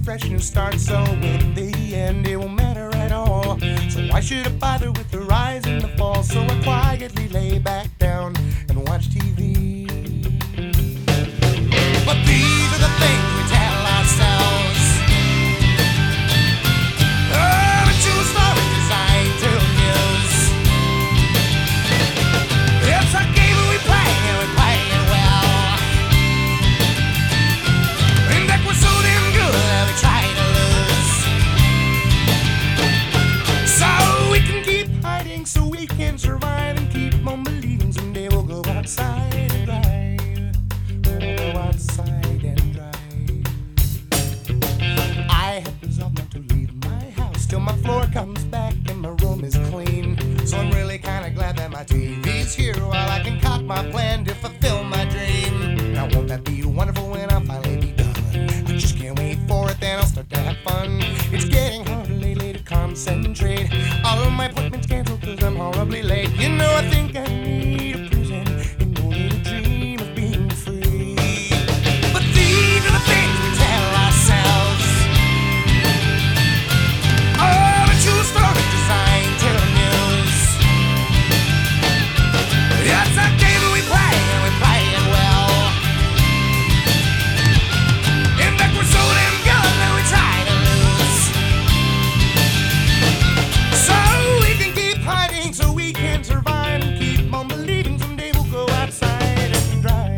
fresh new start, so in the end it won't matter at all. So why should I bother with the rise and the fall? So I quietly lay back down and watch TV. But these are the things we tell ourselves. Oh, a true story designed to amuse. It's a game we play and we play it well. And that we're so damn good that we try to lose. So we can keep hiding, so we can survive and keep on believing someday we'll go outside and drive. We'll go outside and drive. I have resolved not to leave my house till my floor comes back and my room is clean. So I'm really kinda glad that my TV's here while I concoct my plan to fulfill my dream. Now won't that be wonderful when I finally be done? I just can't wait for it, then I'll start to have fun. It's getting harder lately to concentrate. All of my appointments canceled cause I'm horribly late. You know I think I need a prison in order to dream of being free. But these are the things we tell ourselves. Oh, a true story designed to amuse. It's a game we play and we play it well. In fact, we're so damn good that we try to lose. So we can keep hiding, so we can survive and keep on believing someday we'll go outside and drive.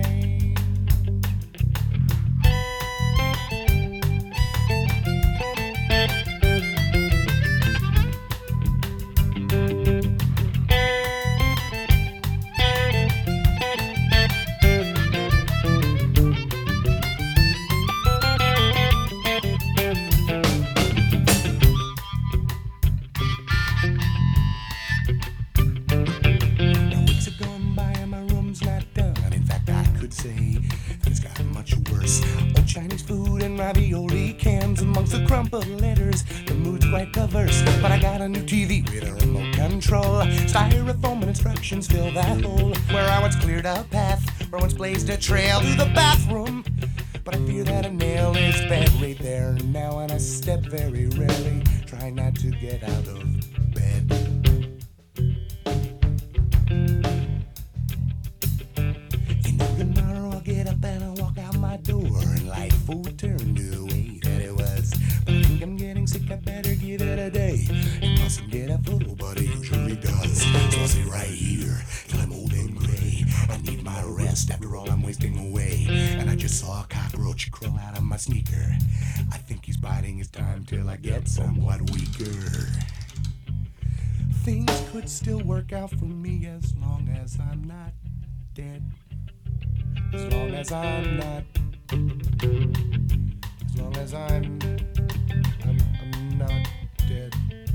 Now weeks have gone by and my room's not done. In fact, I could say things got much worse. Old Chinese food and ravioli cans amongst the crumpled letters. The mood's quite perverse, but I got a new TV with a remote control. Styrofoam and instructions fill that hole where I once cleared a path, where I once blazed a trail to the bathroom. But I fear that a nail is buried there now, and I step very rarely, trying not to get out of bed. You know, tomorrow I'll get up and I'll walk out my door, and life will turn the way that it was. But I think I'm getting sick, I better give it a day. It mustn't get a photo, but it usually does. So I'll sit right here till I'm old and gray. I need my rest after all I'm wasting away. And I just saw a cockroach crawl out of my sneaker. I think he's biding his time till I get somewhat weaker. Things could still work out for me as long as I'm not dead. As long as I'm not. As long as I'm not dead.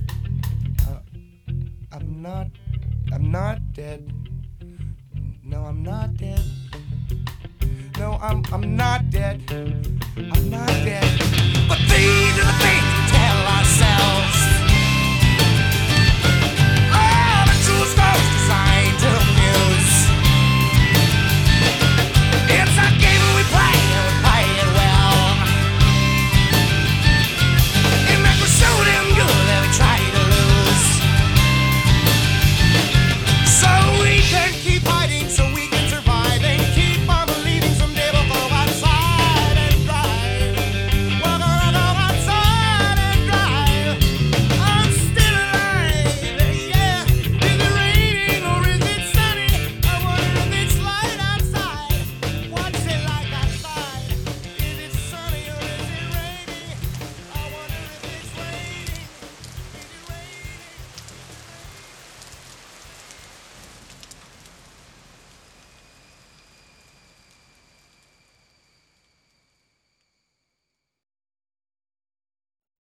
I'm not dead. No, I'm not dead. No, I'm not dead. I'm not dead. But these are the things we tell ourselves.